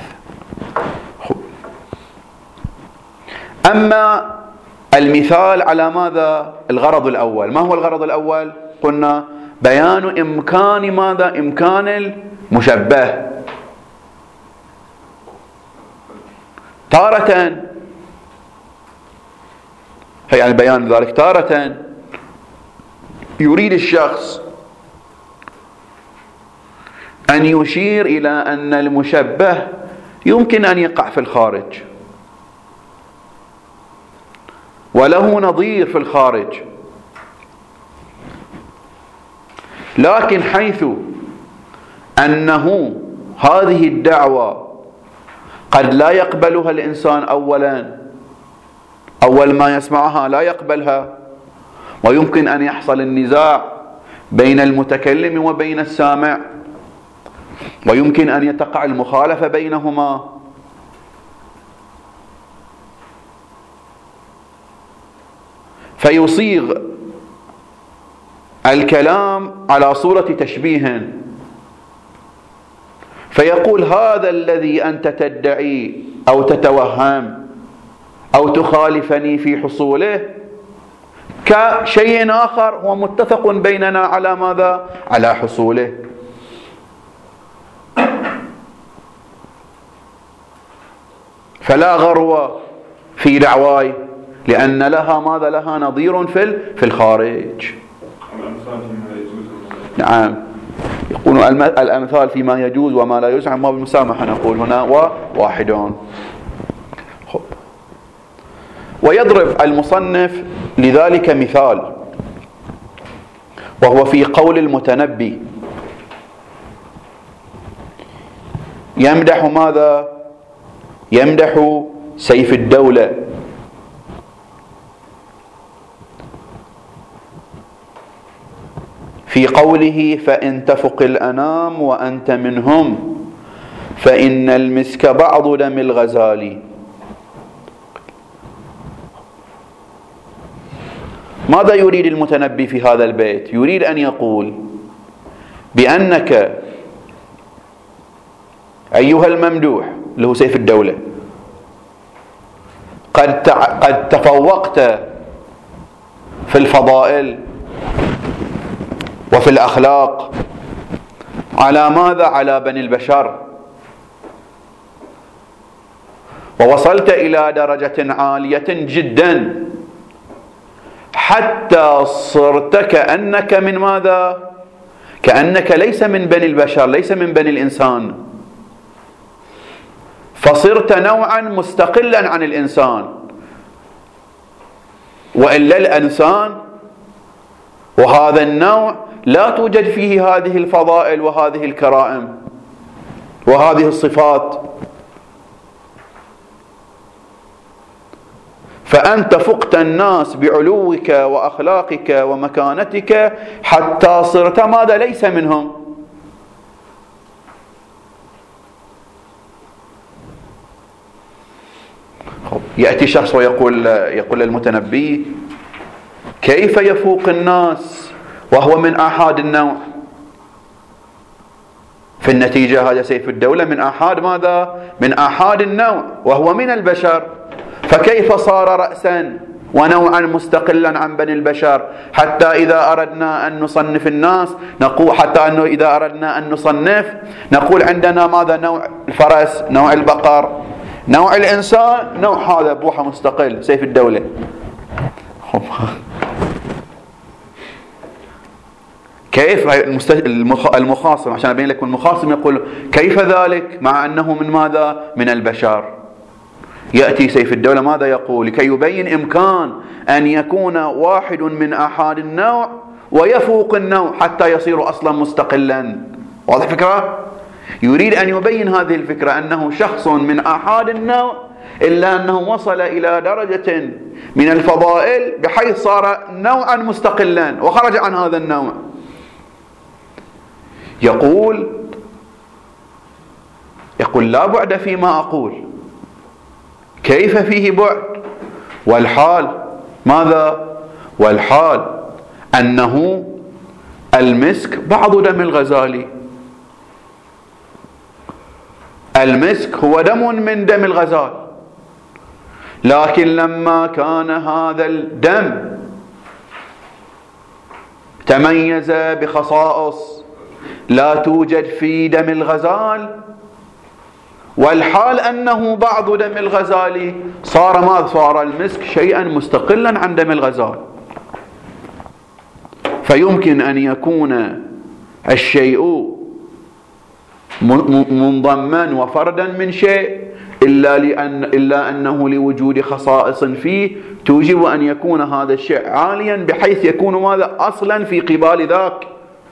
أما المثال على ماذا؟ الغرض الأول. ما هو الغرض الأول؟ قلنا بيان إمكان ماذا؟ إمكان المشبه. تارة يعني بيان ذلك، تارة يريد الشخص أن يشير إلى أن المشبه يمكن أن يقع في الخارج وله نظير في الخارج، لكن حيث أنه هذه الدعوة قد لا يقبلها الإنسان أول ما يسمعها لا يقبلها، ويمكن أن يحصل النزاع بين المتكلم وبين السامع، ويمكن أن يتقع المخالفة بينهما، فيصيغ الكلام على صورة تشبيه، فيقول هذا الذي أنت تدعي أو تتوهم أو تخالفني في حصوله كشيء آخر هو متفق بيننا على ماذا؟ على حصوله. فلا غرو في دعواي، لأن لها ماذا؟ لها نظير في الخارج. نعم، يقول الأمثال فيما يجوز وما لا يجوز، ما بالمسامحة نقول هنا واحدون. ويضرب المصنف لذلك مثال، وهو في قول المتنبي، يمدح ماذا؟ يمدح سيف الدولة، في قوله فإن تفق الأنام وأنت منهم فإن المسك بعض دم الغزال. ماذا يريد المتنبي في هذا البيت؟ يريد أن يقول بأنك أيها الممدوح اللي هو سيف الدولة قد تفوقت في الفضائل وفي الأخلاق على ماذا؟ على بني البشر، ووصلت إلى درجة عالية جدا حتى صرت كأنك من ماذا؟ كأنك ليس من بني البشر، ليس من بني الإنسان، فصرت نوعا مستقلا عن الإنسان. وإلا الإنسان وهذا النوع لا توجد فيه هذه الفضائل وهذه الكرائم وهذه الصفات. فأنت فقت الناس بعلوك وأخلاقك ومكانتك حتى صرت ماذا ليس منهم. يأتي شخص ويقول للمتنبي: كيف يفوق الناس وهو من آحاد النوع؟ في النتيجة هذا سيف الدولة من آحاد ماذا؟ من آحاد النوع وهو من البشر، فكيف صار رأسا ونوعا مستقلا عن بني البشر؟ حتى إذا أردنا أن نصنف الناس نقول، حتى أنه إذا أردنا أن نصنف نقول عندنا ماذا؟ نوع الفرس، نوع البقر، نوع الإنسان، نوع هذا بوحة مستقل سيف الدولة. كيف المخاصم، عشان أبين لكم المخاصم يقول كيف ذلك مع أنه من ماذا؟ من البشر. يأتي سيف الدولة ماذا يقول؟ لكي يبين إمكان أن يكون واحد من آحاد النوع ويفوق النوع حتى يصير أصلا مستقلا. واضح الفكرة؟ يريد أن يبين هذه الفكرة أنه شخص من آحاد النوع إلا أنه وصل إلى درجة من الفضائل بحيث صار نوعا مستقلا وخرج عن هذا النوع. يقول لا بعد فيما أقول. كيف فيه بعد؟ والحال ماذا؟ والحال أنه المسك بعض دم الغزالي. المسك هو دم من دم الغزال، لكن لما كان هذا الدم تميز بخصائص لا توجد في دم الغزال، والحال أنه بعض دم الغزال، صار ماذا؟ صار المسك شيئا مستقلا عن دم الغزال. فيمكن أن يكون الشيء منضما وفردا من شيء إلا أنه لوجود خصائص فيه توجب أن يكون هذا الشيء عاليا بحيث يكون ماذا؟ أصلا في قبال ذاك.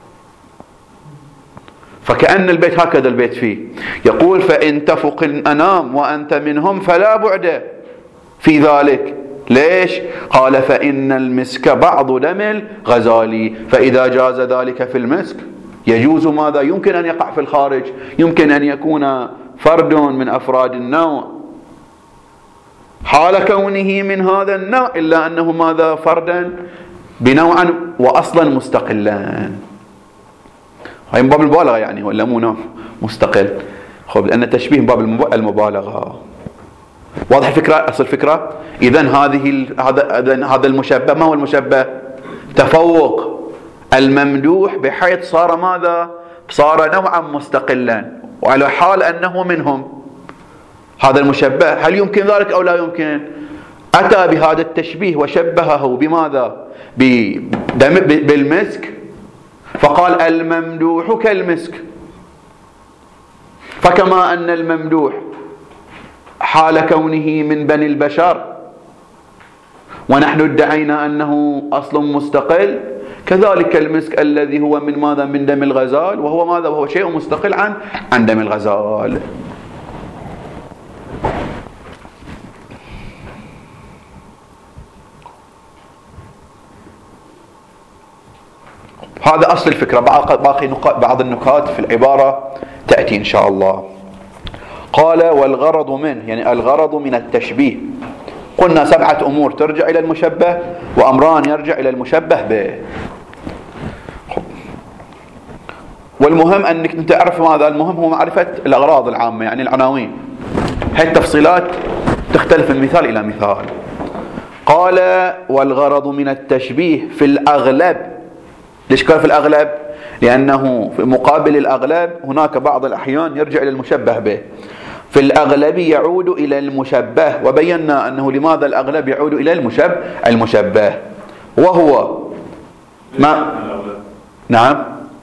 فكأن البيت هكذا البيت فيه. يقول: فإن تفق الأنام وأنت منهم فلا بعد في ذلك. ليش؟ قال: فإن المسك بعض دم الغزالي. فإذا جاز ذلك في المسك يجوز ماذا؟ يمكن أن يقع في الخارج، يمكن أن يكون فرد من أفراد النوع حال كونه من هذا النوع، إلا أنه ماذا؟ فردا بنوعا وأصلا مستقلا. هاي من باب المبالغة يعني، ولا مو نوع مستقل؟ خب، لأن التشبيه من باب المبالغة. واضح الفكرة؟ أصل الفكرة. إذن هذا المشبه، ما هو المشبه؟ تفوق الممدوح بحيث صار ماذا؟ صار نوعا مستقلا وعلى حال أنه منهم. هذا المشبه هل يمكن ذلك أو لا يمكن؟ أتى بهذا التشبيه وشبهه بماذا؟ بالمسك، فقال الممدوح كالمسك. فكما أن الممدوح حال كونه من بني البشر ونحن ادعينا أنه أصل مستقل، كذلك المسك الذي هو من ماذا؟ من دم الغزال، وهو ماذا؟ وهو شيء مستقل عن دم الغزال. هذا أصل الفكرة. باقي بعض النكات في العبارة تأتي إن شاء الله. قال: والغرض منه، يعني الغرض من التشبيه. قلنا 7 أمور ترجع إلى المشبه، وأمران يرجع إلى المشبه به. والمهم أنك تعرف ماذا؟ المهم هو معرفة الأغراض العامة، يعني العناوين. هذه التفصيلات تختلف من مثال إلى مثال. قال: والغرض من التشبيه في الأغلب. ليش قال في الأغلب؟ لأنه في مقابل الأغلب هناك بعض الأحيان يرجع إلى المشبه به. في الأغلب يعود إلى المشبه، وبينا أنه لماذا الأغلب يعود إلى المشبه، وهو ما نعم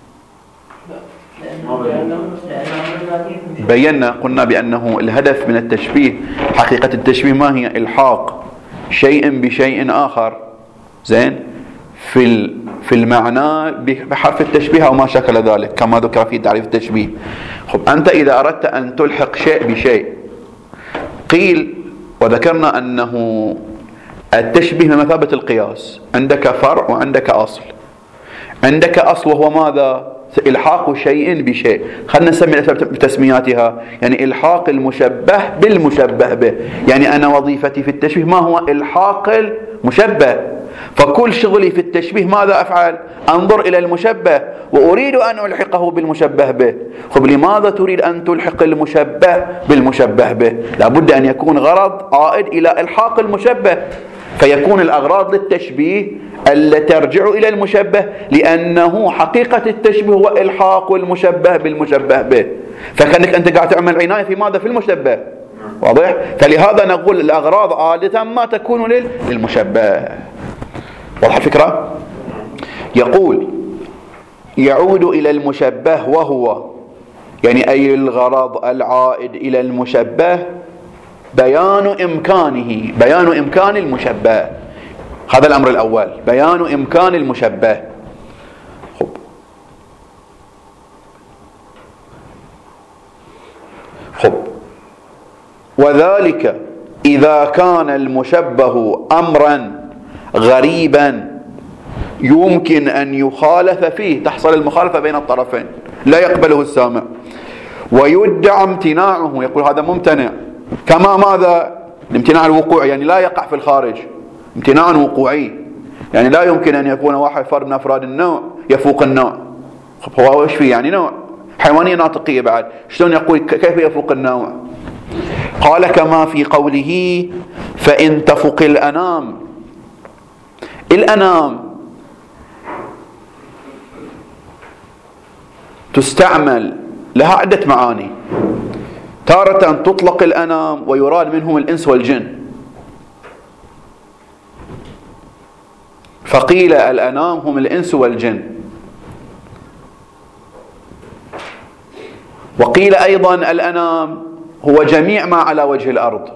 بينا، قلنا بأنه الهدف من التشبيه، حقيقة التشبيه ما هي؟ إلحاق شيء بشيء آخر، زين، في المعنى بحرف التشبيه أو ما شكل ذلك، كما ذكر في تعريف التشبيه. خب، أنت إذا أردت أن تلحق شيء بشيء، قيل وذكرنا أنه التشبيه بمثابة القياس. عندك فرع وعندك أصل. عندك أصل وهو ماذا؟ إلحاق شيء بشيء. خلنا نسمي بتسمياتها، يعني إلحاق المشبه بالمشبه به. يعني أنا وظيفتي في التشبيه ما هو؟ إلحاق المشبه. فكل شغلي في التشبيه ماذا أفعل؟ أنظر إلى المشبه وأريد أن ألحقه بالمشبه به. خب لماذا تريد أن تلحق المشبه بالمشبه به؟ لابد أن يكون غرض عائد إلى إلحاق المشبه، فيكون الأغراض للتشبيه التي ترجع إلى المشبه، لأنه حقيقة التشبيه هو إلحاق المشبه بالمشبه به. فكأنك أنت قاعد تعمل عناية في ماذا؟ في المشبه. واضح؟ فلهذا نقول الأغراض عادة ما تكون للمشبه. واضح الفكرة؟ يقول يعود إلى المشبه وهو، يعني أي الغرض العائد إلى المشبه بيان إمكانه، بيان إمكان المشبه. هذا الأمر الأول، بيان إمكان المشبه. خب وذلك إذا كان المشبه أمرا غريبا يمكن أن يخالف فيه، تحصل المخالفة بين الطرفين لا يقبله السامع، ويدعى امتناعه، يقول هذا ممتنع، كما ماذا؟ الامتناع الوقوعي، يعني لا يقع في الخارج، امتناع وقوعي، يعني لا يمكن أن يكون واحد فرد من أفراد النوع يفوق النوع. هو ايش فيه؟ يعني نوع حيوانية ناطقية بعد، شلون يقول كيف يفوق النوع؟ قال كما في قوله فإن تفق الأنام. الأنام تستعمل لها عدة معاني. تارة تطلق الأنام ويراد منهم الإنس والجن، فقيل الأنام هم الإنس والجن. وقيل أيضا الأنام هو جميع ما على وجه الأرض،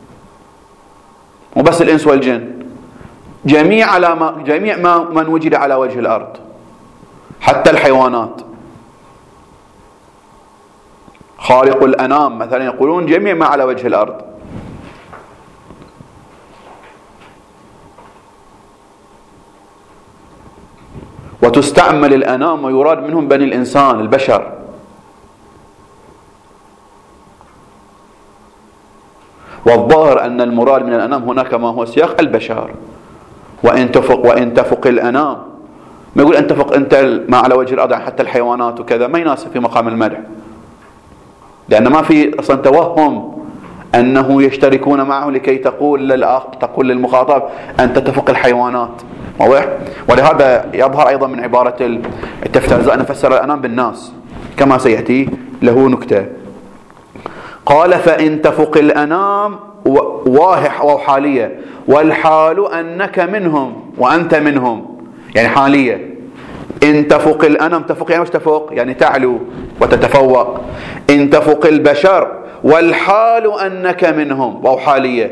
وبس الإنس والجن، جميع ما من وجد على وجه الأرض، حتى الحيوانات. خالق الأنام مثلا يقولون جميع ما على وجه الأرض. وتستعمل الأنام ويراد منهم بني الإنسان، البشر. والظاهر أن المراد من الأنام هنا كما هو سياق البشر. وإن تفق الأنام، ما يقول أن تفق أنت ما على وجه الأرض حتى الحيوانات وكذا، ما يناسب في مقام المدح، لأن ما في أصلا توهم أنه يشتركون معه لكي تقول للمخاطب أن تتفق الحيوانات. واضح؟ ولهذا يظهر أيضا من عبارة التفتازة أن فسر الأنام بالناس كما سيأتي له نكتة. قال فإن تفق الأنام واهح أو حالية، والحال أنك منهم وأنت منهم، يعني حالية. إن تفق الأنام، تفق يعني مش تفق، يعني تعلو وتتفوق. إن تفق البشر والحال أنك منهم، وهو حالية.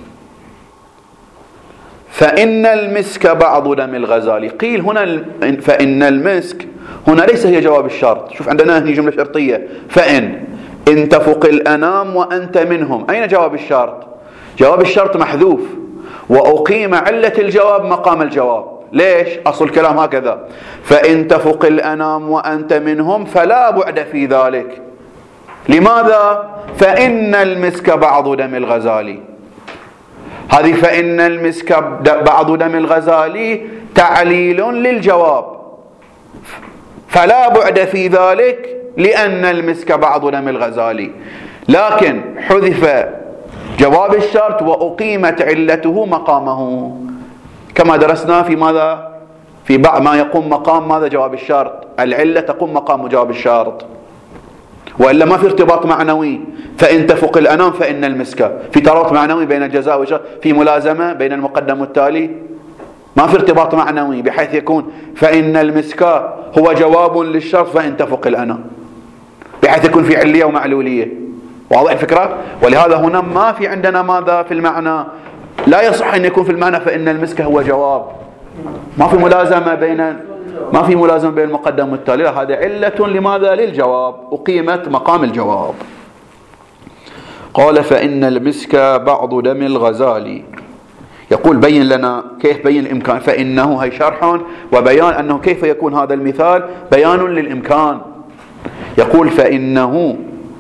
فإن المسك بعض دم الغزال. قيل هنا فإن المسك هنا ليس هي جواب الشرط. شوف عندنا هنا جملة شرطية، إن تفق الأنام وأنت منهم، أين جواب الشرط؟ جواب الشرط محذوف، وأقيم علة الجواب مقام الجواب. ليش؟ أصل الكلام هكذا، فإن تفق الأنام وأنت منهم فلا بعد في ذلك. لماذا؟ فإن المسك بعض دم الغزال. هذه فإن المسك بعض دم الغزال تعليل للجواب، فلا بعد في ذلك لأن المسك بعض دم الغزال. لكن حذف جواب الشرط وأقيمت علته مقامه، كما درسنا في ماذا؟ في بعض ما يقوم مقام ماذا؟ جواب الشرط. العلة تقوم مقام جواب الشرط، وإلا ما في ارتباط معنوي. فإن تفق الأنام فإن المسك، في ترابط معنوي بين الجزاء والشرط، في ملازمة بين المقدم والتالي، ما في ارتباط معنوي بحيث يكون فإن المسك هو جواب للشرط فإن تفق الأنام، بحيث يكون في علية ومعلولية. واضح الفكرة؟ ولهذا هنا ما في عندنا ماذا في المعنى، لا يصح أن يكون في المعنى فإن المسك هو جواب، ما في ملازمة بين المقدم والتالي، هذا علة لماذا؟ للجواب، أقيمت مقام الجواب. قال فإن المسك بعض دم الغزال، يقول بين لنا كيف بين الإمكان، فإنه هي شرح وبيان أنه كيف يكون هذا المثال بيان للإمكان. يقول فإنه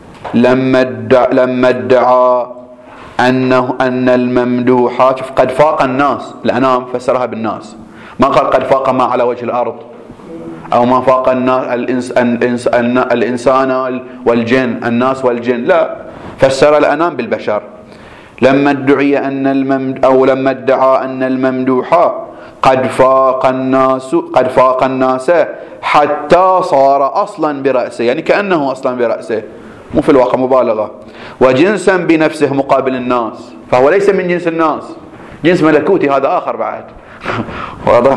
لما ادعى أن الممدوحات قد فاق الناس، الأنام فسرها بالناس، ما قال قد فاق ما على وجه الأرض أو ما فاق الإنسان والجن، الناس والجن، لا، فسر الأنام بالبشر. لما ادعي لما ادعى أن الممدوحة قد فاق الناس حتى صار أصلا برأسه، يعني كأنه أصلا برأسه، مو في الواقع مبالغة، وجنسا بنفسه مقابل الناس، فهو ليس من جنس الناس، جنس ملكوتي هذا آخر بعد. واضح؟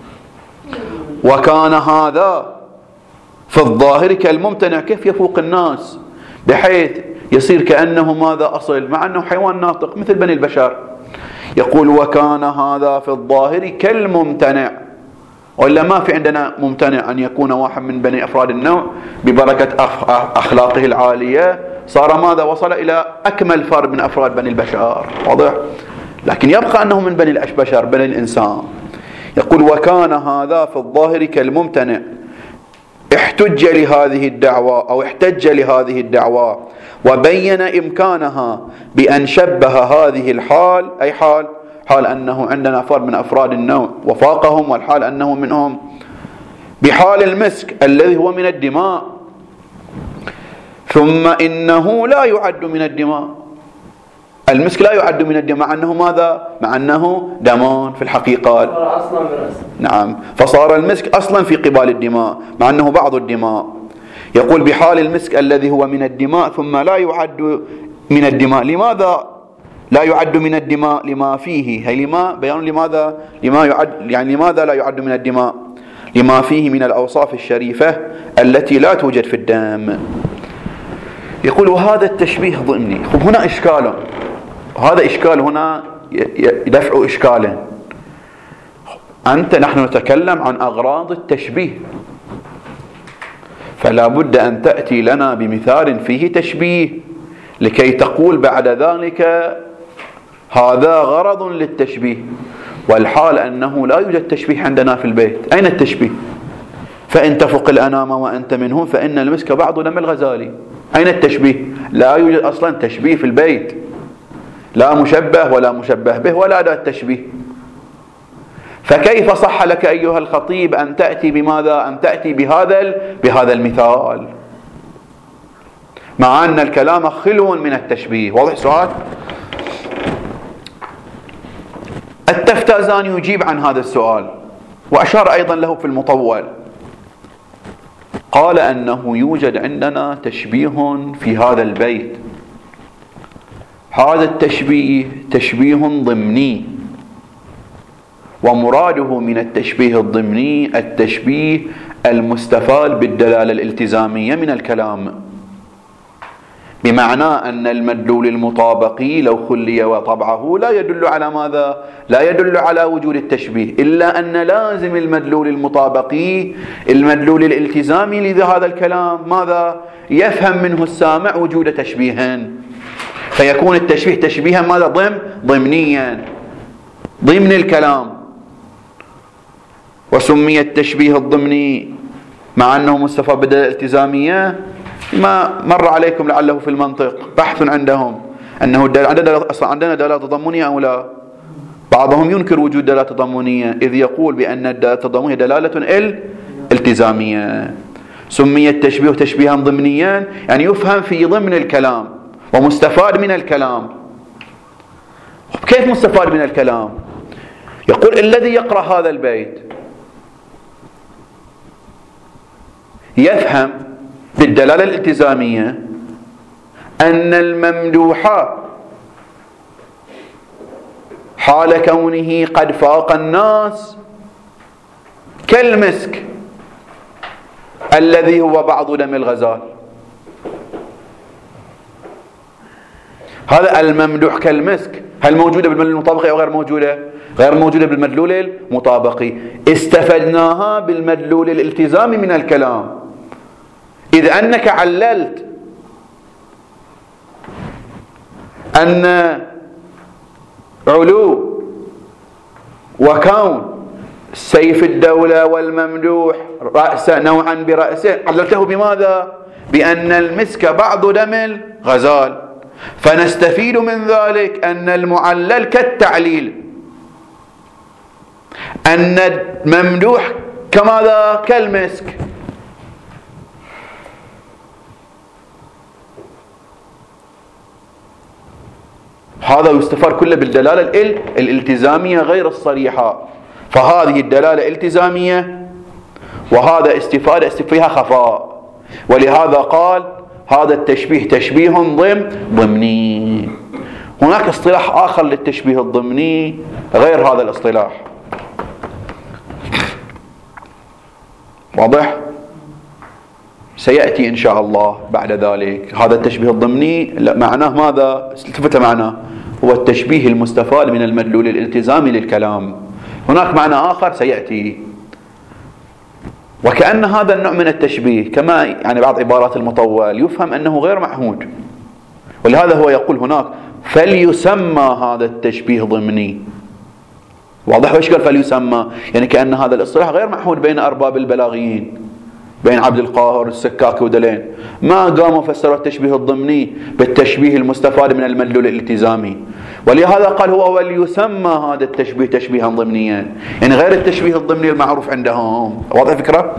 وكان هذا في الظاهر كالممتنع، كيف يفوق الناس بحيث يصير كأنه ماذا أصل، مع أنه حيوان ناطق مثل بني البشر. يقول وكان هذا في الظاهر كالممتنع، ولا ما في عندنا ممتنع أن يكون واحد من بني أفراد النوع ببركة أخلاقه العالية صار ماذا، وصل إلى أكمل فرد من أفراد بني البشر. واضح؟ لكن يبقى أنه من بني البشر، بني الإنسان. يقول وكان هذا في الظاهر كالممتنع، احتج لهذه الدعوة وبين إمكانها بأن شبه هذه الحال، أي حال أنه عندنا فرد من أفراد النوع وفاقهم، والحال أنه منهم، بحال المسك الذي هو من الدماء، ثم إنه لا يعد من الدماء. المسك لا يعد من الدماء، مع أنه ماذا؟ مع أنه دمان في الحقيقة. نعم، فصار المسك أصلا في قبال الدماء مع أنه بعض الدماء. يقول بحال المسك الذي هو من الدماء ثم لا يعد من الدماء. لماذا لا يعد من الدماء؟ لما فيه، هي لما بيان لماذا لما يعد، يعني لماذا لا يعد من الدماء؟ لما فيه من الأوصاف الشريفة التي لا توجد في الدم. يقول وهذا التشبيه ضمني. هنا إشكال، هذا إشكال، هنا يدفع إشكالا. نحن نتكلم عن أغراض التشبيه، فلا بد أن تأتي لنا بمثال فيه تشبيه لكي تقول بعد ذلك هذا غرض للتشبيه، والحال أنه لا يوجد تشبيه عندنا في البيت. أين التشبيه؟ فإن تفق الأنام وأنت منهم فإن المسك بعض دم الغزالي. أين التشبيه؟ لا يوجد أصلا تشبيه في البيت، لا مشبه ولا مشبه به ولا أداة تشبيه. فكيف صح لك أيها الخطيب أن تأتي بماذا؟ أن تأتي بهذا المثال مع أن الكلام خلو من التشبيه. واضح سؤال؟ التفتازاني يجيب عن هذا السؤال وأشار أيضا له في المطول، قال أنه يوجد عندنا تشبيه في هذا البيت، هذا التشبيه تشبيه ضمني، ومراده من التشبيه الضمني التشبيه المستفاد بالدلالة الالتزامية من الكلام، بمعنى أن المدلول المطابقي لو خلي وطبعه لا يدل على ماذا؟ لا يدل على وجود التشبيه، إلا أن لازم المدلول المطابقي المدلول الالتزامي لهذا الكلام ماذا؟ يفهم منه السامع وجود تشبيه، فيكون التشبيه تشبيها ماذا؟ ضمنيا ضمن الكلام. وسمي التشبيه الضمني مع أنه مستفاد بالدلالة الالتزامية ما مر عليكم لعله في المنطق بحث عندهم أنه عندنا دلالة تضمنية أو لا. بعضهم ينكر وجود دلالة تضمنية إذ يقول بأن الدلالة التضمنية دلالة التزامية. سمي التشبيه تشبيها ضمنيا يعني يفهم في ضمن الكلام ومستفاد من الكلام. كيف مستفاد من الكلام؟ يقول الذي يقرأ هذا البيت يفهم بالدلالة الالتزامية أن الممدوح حال كونه قد فاق الناس كالمسك الذي هو بعض دم الغزال. هذا الممدوح كالمسك هل موجودة بالمدلول المطابقي أو غير موجودة؟ غير موجودة بالمدلول المطابقي. استفدناها بالمدلول الالتزامي من الكلام، إذ أنك عللت أن علو وكون سيف الدولة والممدوح رأسه نوعا برأسه علته بماذا؟ بأن المسك بعض دم الغزال، فنستفيد من ذلك أن المعلل كالتعليل، أن الممدوح كماذا؟ كالمسك. هذا يستفاد كله بالدلالة الالتزامية غير الصريحة، فهذه الدلالة التزامية وهذا استفادة فيها خفاء، ولهذا قال هذا التشبيه تشبيه ضمني. هناك اصطلاح آخر للتشبيه الضمني غير هذا الاصطلاح، واضح؟ سيأتي إن شاء الله بعد ذلك. هذا التشبيه الضمني معناه ماذا؟ التفت معناه هو التشبيه المستفاد من المدلول الالتزامي للكلام. هناك معنى آخر سيأتي. وكأن هذا النوع من التشبيه كما يعني بعض عبارات المطول يفهم أنه غير معهود، ولهذا هو يقول هناك فليسمى هذا التشبيه ضمني. واضح؟ وإيش قال فليسمى؟ يعني كأن هذا الاصطلاح غير معهود بين أرباب البلاغيين، بين عبد القاهر السكاكي ودلين، ما قاموا فسروا التشبيه الضمني بالتشبيه المستفاد من المدلول الالتزامي، ولهذا قال هو وليسمى هذا التشبيه تشبيها ضمنيا، يعني غير التشبيه الضمني المعروف عندهم. واضح الفكرة؟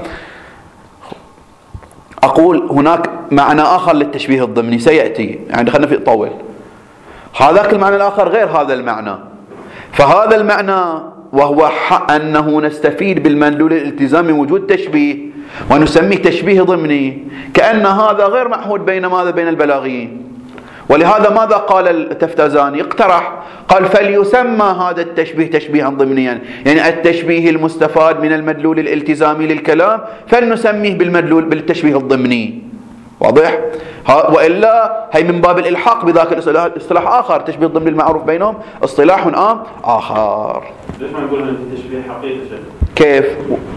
أقول هناك معنى آخر للتشبيه الضمني سيأتي، يعني خلنا في طول. هذاك المعنى الآخر غير هذا المعنى، فهذا المعنى وهو أنه نستفيد بالمدلول الالتزامي وجود تشبيه ونسميه تشبيه ضمني، كأن هذا غير معهود بين ماذا؟ بين البلاغيين. ولهذا ماذا قال التفتازاني؟ اقترح قال فليسمى هذا التشبيه تشبيها ضمنيا، يعني التشبيه المستفاد من المدلول الالتزامي للكلام فلنسميه بالتشبيه الضمني. واضح؟ وإلا هي من باب الإلحاق بذاك الاصطلاح آخر، تشبيه الضمني المعروف بينهم اصطلاح آخر. ليش ما نقول أن التشبيه حقيقي؟ كيف؟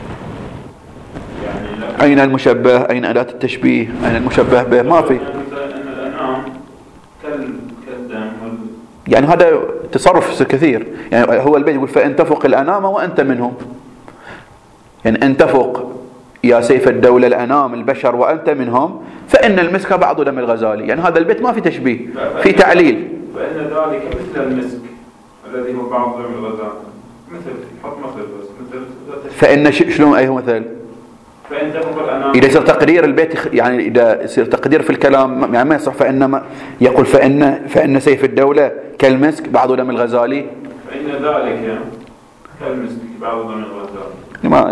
يعني أين المشبه؟ أين أداة التشبيه؟ أين المشبه به؟ ما في. الأنعام كالدم يعني هذا تصرف كثير، يعني هو البيت يقول فإن تفق الأنام وأنت منهم، يعني أن تفق يا سيف الدولة الأنام البشر وأنت منهم فإن المسك بعض دم الغزالي، يعني هذا البيت ما في تشبيه، في تعليل. فإن ذلك مثل المسك الذي هو بعض دم الغزالي، مثل حط مثل بس مثل فإن شلون أيه مثل؟ فإن تفق الأنام إذا يصير تقدير البيت، يعني إذا يصير تقدير في الكلام يعني ما يصح فإنما يقول فإن سيف الدولة كالمسك بعض دم الغزالي، فإن ذلك كالمسك بعض دم الغزالي،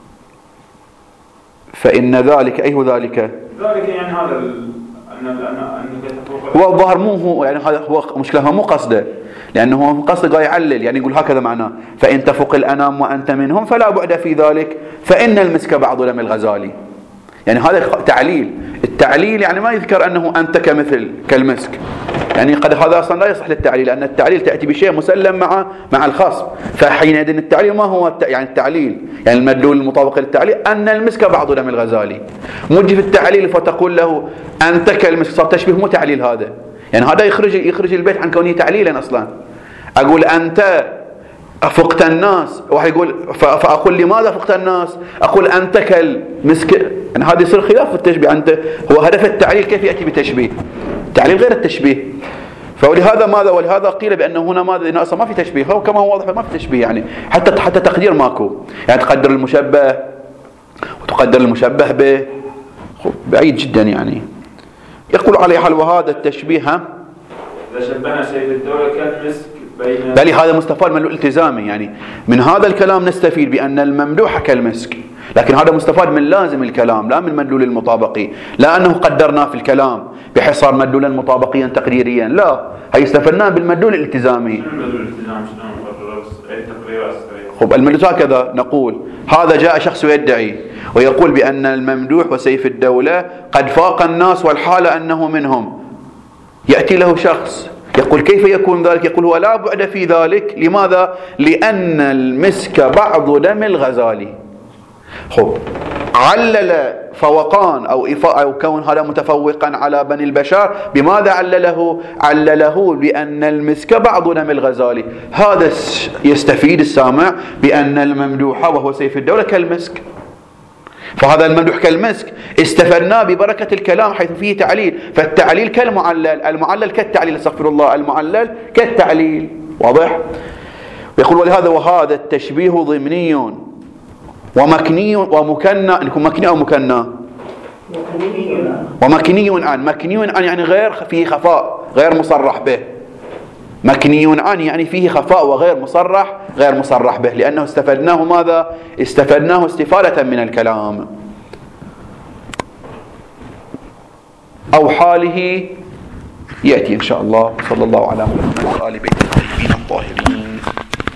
فإن ذلك أيه ذلك يعني هذا أنك تفوق هو الظاهر مو هو، يعني هذا هو مشكلة مو قصده، لأنه هو قصده قاعد يعلل، يعني يقول هكذا معناه فإن تفق الأنام وأنت منهم فلا بعد في ذلك فإن المسك بعض دم الغزالي، يعني هذا تعليل. التعليل يعني ما يذكر أنه أنت كمثل كالمسك، يعني قد هذا أصلا لا يصح للتعليل، لأن التعليل تأتي بشيء مسلم مع الخصم، فحينئذ التعليل ما هو يعني التعليل، يعني المدلول المطابق للتعليل أن المسك بعض دم الغزالي، مجي في التعليل فتقول له أنت كالمسك، صار تشبيه مو تعليل هذا، يعني هذا يخرج البيت عن كونه تعليلا أصلا. أقول أنت فقت الناس، واحد يقول فأقول لماذا فقت الناس؟ أقول أنت كالمسك، يعني هذا يصير خلاف في التشبيه. أنت هو هدف التعليل كيف يأتي بتشبيه، التعليل غير التشبيه. فولهذا ماذا؟ ولهذا قيل بأنه هنا ماذا؟ أصلا ما في تشبيه، هو كما هو واضح ما في تشبيه، يعني حتى تقدير ماكو، يعني تقدر المشبه وتقدر المشبه به بعيد جدا. يعني يقول عليه حال وهذا التشبيه إذا شبهنا سيف الدولة كالمسك بين بل هذا مستفاد من الالتزامي، يعني من هذا الكلام نستفيد بأن الممدوح كالمسك، لكن هذا مستفاد من لازم الكلام لا من مدلول المطابقي، لا أنه قدرناه في الكلام بحصار مدلولا مطابقيا تقديريا، لا، هي استفدناه بالمدلول الالتزامي. المدلول الالتزامي شلون أي تقرير خب المدلول هكذا نقول هذا جاء شخص يدعي ويقول بأن الممدوح وسيف الدولة قد فاق الناس والحالة أنه منهم، يأتي له شخص يقول كيف يكون ذلك؟ يقول هو لا بعد في ذلك، لماذا؟ لأن المسك بعض دم الغزالي. خب علل فوقان أو كون هذا متفوقا على بني البشر. بماذا علله؟ علله بأن المسك بعض نم الغزال. هذا يستفيد السامع بأن الممدوح وهو سيف الدولة كالمسك، فهذا الممدوح كالمسك استفدنا ببركة الكلام حيث فيه تعليل، فالتعليل كالمعلل، المعلل كالتعليل، استغفر الله، المعلل كالتعليل. واضح؟ يقول ولهذا وهذا التشبيه ضمني ومكني ومكنى. انكم مكني او مكنى؟ ومكني عن. مكني عن يعني غير فيه خفاء، غير مصرح به. مكني عن يعني فيه خفاء وغير مصرح به، لأنه استفدناه ماذا؟ استفدناه استفادة من الكلام أو حاله يأتي إن شاء الله. صلى الله على محمد وآل بيته الطيبين الطاهرين.